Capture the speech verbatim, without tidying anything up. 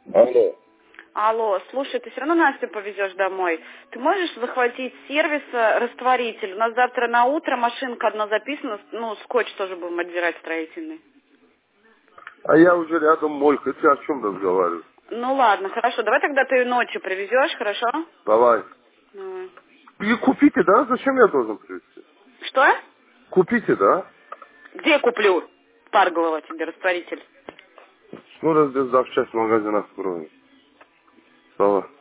Алло. Алло, слушай, ты все равно Настю повезешь домой. Ты можешь захватить с сервиса растворитель? У нас завтра на утро машинка одна записана, ну, скотч тоже будем отдирать строительный. А я уже рядом мойка. Ты о чем разговариваешь? Ну ладно, хорошо. Давай тогда ты ночью привезешь, хорошо? Давай. Давай. И купите, да? Зачем я должен привезти? Что? Купите, да? Где куплю? Парголова тебе растворитель. Скоро здесь завтра в магазинах откроем. Давай.